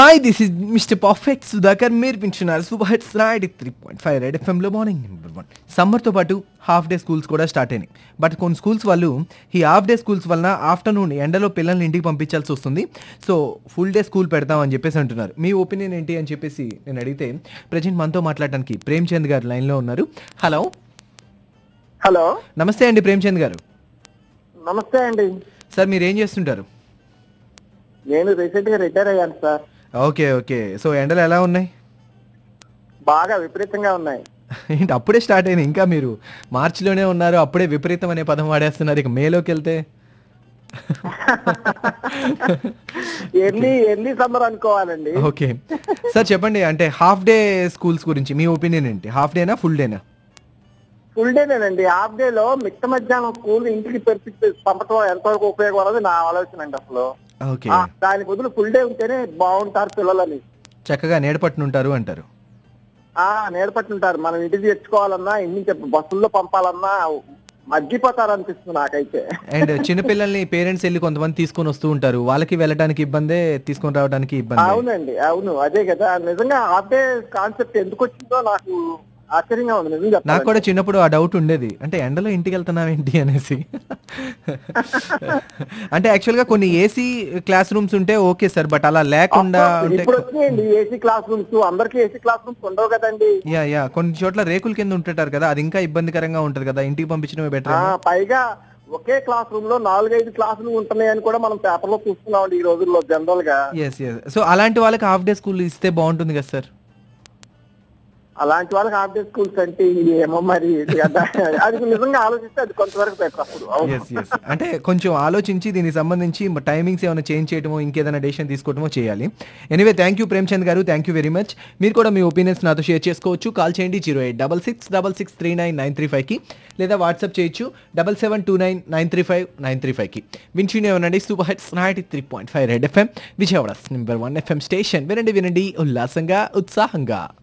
Hi this is mister perfect Sudhakar. మీరు వింటున్నారు super hits 93.5 red ఎఫ్ఎంలో మార్నింగ్ నెంబర్ 1. సమ్మర్తో పాటు హాఫ్ డే స్కూల్స్ కూడా స్టార్ట్ అయినాయి. బట్ కొన్ని స్కూల్స్ వాళ్ళు ఈ హాఫ్ డే స్కూల్స్ వలన ఆఫ్టర్నూన్ ఎండలో పిల్లల్ని ఇంటికి పంపించాల్సి వస్తుంది. సో ఫుల్ డే స్కూల్ పెడతామని చెప్పేసి అంటున్నారు. మీ ఒపీనియన్ ఏంటి అని చెప్పేసి నేను అడిగితే ప్రజెంట్ మనతో మాట్లాడడానికి ప్రేమ్చంద్ గారు లైన్లో ఉన్నారు. హలో హలో, నమస్తే అండి ప్రేమ్చంద్ గారు. నమస్తే అండి. సార్ మీరు ఏం చేస్తుంటారు? నేను రీసెంట్ గా రిటైర్ అయ్యాను సార్. Okay okay. సో ఎండలు ఎలా ఉన్నాయి? బాగా విపరీతంగా ఉన్నాయి. ఏంటి అప్పుడే స్టార్ట్ అయినాయి? ఇంకా మీరు మార్చిలోనే ఉన్నారు, అప్పుడే విపరీతం అనే పదం వాడేస్తున్నారు. ఇక మేలోకి వెళ్తే ఎర్లీ సమ్మర్ అనుకోవాలండి. ఓకే సార్ చెప్పండి, అంటే హాఫ్ డే స్కూల్స్ గురించి మీ ఒపీనియన్ ఏంటి? హాఫ్ డేనా ఫుల్ డేనా? ఫుల్ డేనేనండి. హాఫ్ డే లో మిట్ట మధ్యాహ్నం స్కూల్ ఇంటికి పంపడం ఎంతవరకు ఉపయోగపడదు నా ఆలోచన అండి. అసలు ఓకే, దాని బదులు ఫుల్ డే ఉంటేనే బాగుంటారు పిల్లలని. చక్కగా నేడపట్టునుంటారు అంటారు. నేర్పట్టుంటారు. మనం ఇంటికి తెచ్చుకోవాలన్నా, ఇంటికి బస్సుల్లో పంపాలన్నా మగ్గిపోతారు అనిపిస్తుంది నాకైతే. అండ్ చిన్నపిల్లల్ని పేరెంట్స్ వెళ్ళి కొంతమంది తీసుకొని వస్తూ ఉంటారు, వాళ్ళకి వెళ్ళడానికి ఇబ్బందే, తీసుకొని రావడానికి ఇబ్బంది. అవునండి, అవును, అదే కదా. నిజంగా హాఫ్ డే కాన్సెప్ట్ ఎందుకు వచ్చిందో నాకు ఆశ్చర్యంగా ఉంది నిజంగా. నాకు కూడా చిన్నప్పుడు ఆ డౌట్ ఉండేది, అంటే ఎండలో ఇంటికి వెళ్తున్నాం ఏంటి అనేసి. అంటే యాక్చువల్ గా కొన్ని ఏసీ క్లాస్ రూమ్స్ ఉంటే ఓకే సార్, బట్ అలా లేకుండా ఇప్పుడు వచ్చినాయండి ఏసీ క్లాస్ రూమ్స్. అందరికి ఏసీ క్లాస్ రూమ్స్ ఉండవు కదండి. యా కొన్ని చోట్ల రేకుల కింద ఉంటుంటారు కదా, అది ఇంకా ఇబ్బందికరంగా ఉంటది కదా, ఇంటికి పంపించడమే బెటర్. పైగా ఒకే క్లాస్ రూమ్ లో 4-5 క్లాసులు ఉంటున్నాయని కూడా మనం పేపర్ లో చూస్తున్నాం ఈ రోజుల్లో జనరల్ గా. సో అలాంటి వాళ్ళకి హాఫ్ డే స్కూల్ ఇస్తే బాగుంటుంది కదా సార్. అలాంటి వాళ్ళకి హాఫ్ డే స్కూల్స్ అంటే ఏమో మరి అది నిజంగా ఆలోచిస్తే అది కొంతవరకు బెటర్. అప్పుడు అంటే కొంచెం ఆలోచించి దీనికి సంబంధించి టైమింగ్స్ ఏమైనా చేంజ్ చేయడమో ఇంకేదైనా డెసిషన్ తీసుకోవడమో చేయాలి. ఎనీవే థ్యాంక్ యూ ప్రేమ్చంద్ గారు, థ్యాంక్ యూ వెరీ మచ్. మీరు కూడా మీ ఒపీనియన్స్ నాతో షేర్ చేసుకోవచ్చు. కాల్ చేయండి 0866663935కి, లేదా వాట్సాప్ చేయొచ్చు 7729935935కి. వింటూనే ఉండండి super hits 93.5 red FM, Vijayawada number 1 FM station. వినండి ఉల్లాసంగా ఉత్సాహంగా.